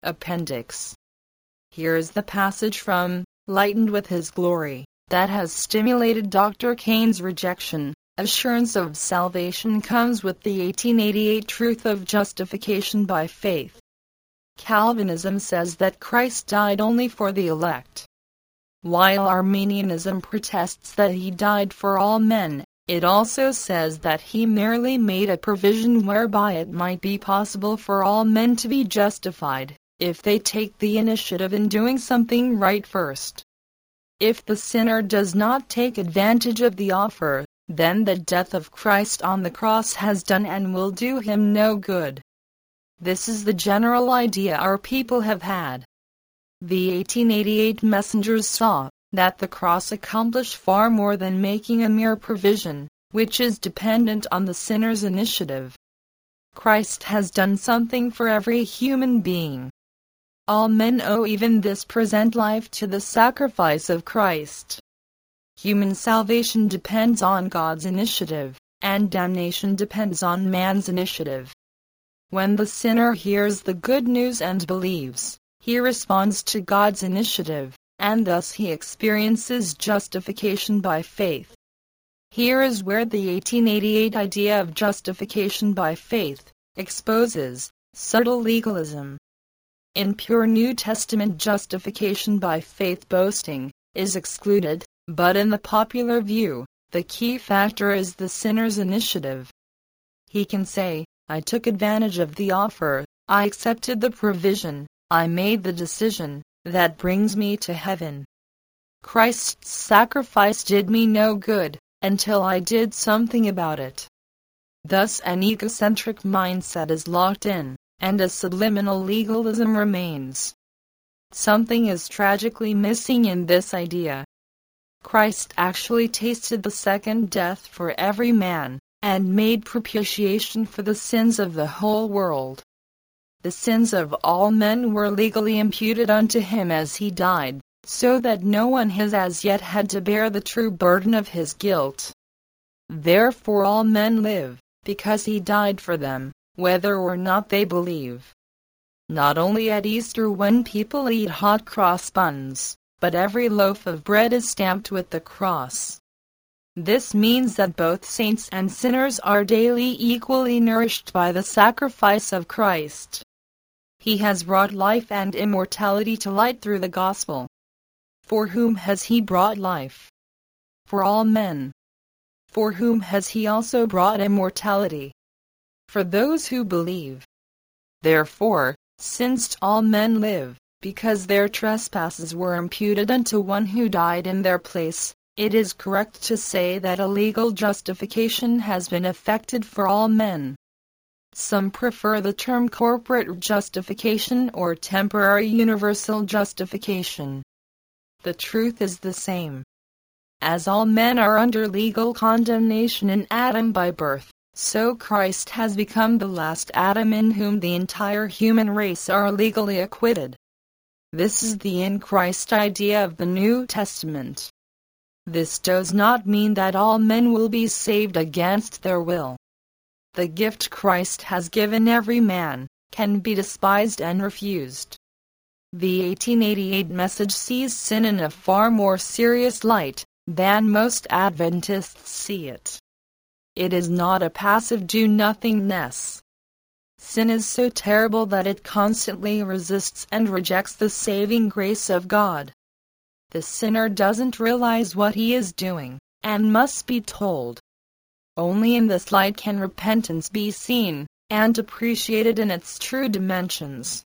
Appendix. Here is the passage from Lightened with His Glory that has stimulated Dr. Kane's rejection. Assurance of salvation comes with the 1888 truth of justification by faith. Calvinism says that Christ died only for the elect, while Arminianism protests that he died for all men. It also says that he merely made a provision whereby it might be possible for all men to be justified, if they take the initiative in doing something right first. If the sinner does not take advantage of the offer, then the death of Christ on the cross has done and will do him no good. This is the general idea our people have had. The 1888 messengers saw that the cross accomplished far more than making a mere provision, which is dependent on the sinner's initiative. Christ has done something for every human being. All men owe even this present life to the sacrifice of Christ. Human salvation depends on God's initiative, and damnation depends on man's initiative. When the sinner hears the good news and believes, he responds to God's initiative, and thus he experiences justification by faith. Here is where the 1888 idea of justification by faith exposes subtle legalism. In pure New Testament justification by faith boasting is excluded, but in the popular view, the key factor is the sinner's initiative. He can say, I took advantage of the offer, I accepted the provision, I made the decision, that brings me to heaven. Christ's sacrifice did me no good, until I did something about it. Thus an egocentric mindset is locked in, and a subliminal legalism remains. Something is tragically missing in this idea. Christ actually tasted the second death for every man, and made propitiation for the sins of the whole world. The sins of all men were legally imputed unto him as he died, so that no one has as yet had to bear the true burden of his guilt. Therefore all men live, because he died for them, whether or not they believe. Not only at Easter when people eat hot cross buns, but every loaf of bread is stamped with the cross. This means that both saints and sinners are daily equally nourished by the sacrifice of Christ. He has brought life and immortality to light through the gospel. For whom has he brought life? For all men. For whom has he also brought immortality? For those who believe. Therefore, since all men live, because their trespasses were imputed unto one who died in their place, it is correct to say that a legal justification has been effected for all men. Some prefer the term corporate justification or temporary universal justification. The truth is the same. As all men are under legal condemnation in Adam by birth, so Christ has become the last Adam in whom the entire human race are legally acquitted. This is the in Christ idea of the New Testament. This does not mean that all men will be saved against their will. The gift Christ has given every man can be despised and refused. The 1888 message sees sin in a far more serious light than most Adventists see it. It is not a passive do-nothingness. Sin is so terrible that it constantly resists and rejects the saving grace of God. The sinner doesn't realize what he is doing, and must be told. Only in this light can repentance be seen, and appreciated in its true dimensions.